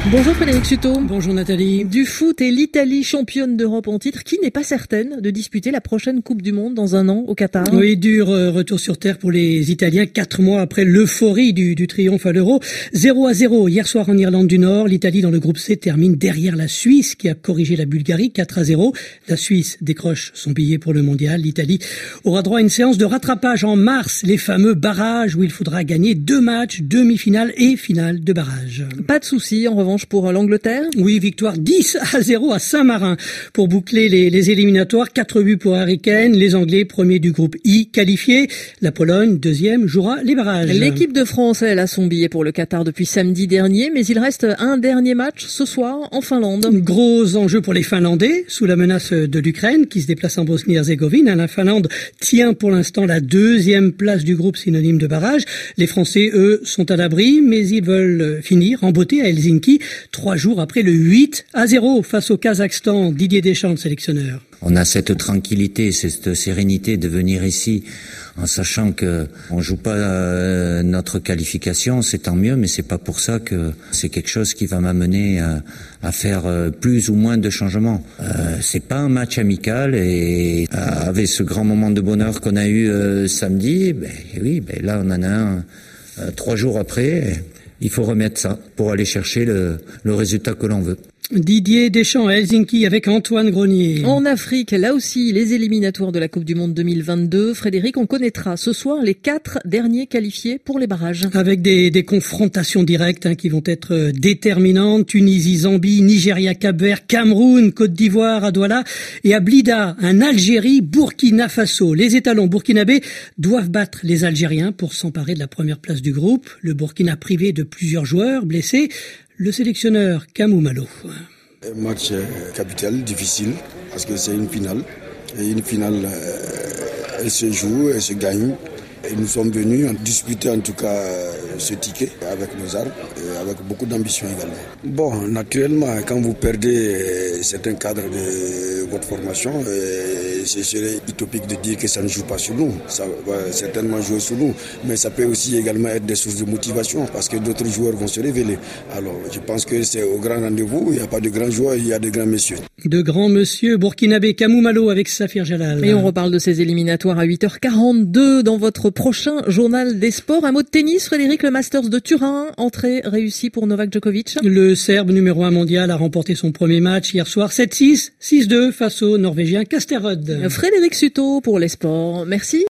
Bonjour Frédéric Sutot. Bonjour Nathalie. Du foot et l'Italie championne d'Europe en titre qui n'est pas certaine de disputer la prochaine Coupe du Monde dans un an au Qatar. Oui, dur retour sur terre pour les Italiens 4 mois après l'euphorie du triomphe à l'Euro. 0-0 hier soir en Irlande du Nord. L'Italie dans le groupe C termine derrière la Suisse qui a corrigé la Bulgarie 4-0. La Suisse décroche son billet pour le mondial. L'Italie aura droit à une séance de rattrapage en mars, les fameux barrages où il faudra gagner 2 matchs, demi-finale et finale de barrage. Pas de souci en revanche pour l'Angleterre. Oui, victoire 10-0 à Saint-Marin. Pour boucler les éliminatoires, 4 buts pour Harry Kane. Les Anglais, premiers du groupe I, qualifiés. La Pologne, deuxième, jouera les barrages. L'équipe de France, elle a son billet pour le Qatar depuis samedi dernier, mais il reste un dernier match ce soir en Finlande. Gros enjeu pour les Finlandais, sous la menace de l'Ukraine, qui se déplace en Bosnie-Herzégovine. La Finlande tient pour l'instant la 2e place du groupe synonyme de barrage. Les Français, eux, sont à l'abri, mais ils veulent finir en beauté à Helsinki. 3 jours après le 8-0 face au Kazakhstan. Didier Deschamps, le sélectionneur. On a cette tranquillité, cette sérénité de venir ici en sachant que on joue pas notre qualification, c'est tant mieux, mais c'est pas pour ça que c'est quelque chose qui va m'amener à faire plus ou moins de changements. C'est pas un match amical et avec ce grand moment de bonheur qu'on a eu samedi, là on en a un 3 jours après. Il faut remettre ça pour aller chercher le résultat que l'on veut. Didier Deschamps à Helsinki avec Antoine Grenier. En Afrique, là aussi, les éliminatoires de la Coupe du Monde 2022. Frédéric, on connaîtra ce soir les 4 derniers qualifiés pour les barrages. Avec des confrontations directes qui vont être déterminantes. Tunisie, Zambie, Nigeria, Cap-Vert, Cameroun, Côte d'Ivoire, à Douala et à Blida, un Algérie, Burkina Faso. Les étalons burkinabés doivent battre les Algériens pour s'emparer de la première place du groupe. Le Burkina privé de plusieurs joueurs blessés. Le sélectionneur Kamou Malo. Un match capital, difficile, parce que c'est une finale. Et une finale, elle se joue, elle se gagne. Et nous sommes venus disputer en tout cas ce ticket avec nos armes, et avec beaucoup d'ambition également. Bon, naturellement, quand vous perdez certains cadres de votre formation, ce serait utopique de dire que ça ne joue pas sur nous. Ça va certainement jouer sur nous, mais ça peut aussi également être des sources de motivation parce que d'autres joueurs vont se révéler. Alors, je pense que c'est au grand rendez-vous. Il n'y a pas de grands joueurs, il y a de grands messieurs. De grands monsieur burkinabé Kamou Malo avec Safir Jalal. Et on reparle de ces éliminatoires à 8h42 dans votre prochain journal des sports. Un mot de tennis, Frédéric, le Masters de Turin, entrée réussie pour Novak Djokovic. Le Serbe numéro 1 mondial a remporté son premier match hier soir 7-6, 6-2 face au Norvégien Casterrod. Frédéric Sutot pour les sports. Merci.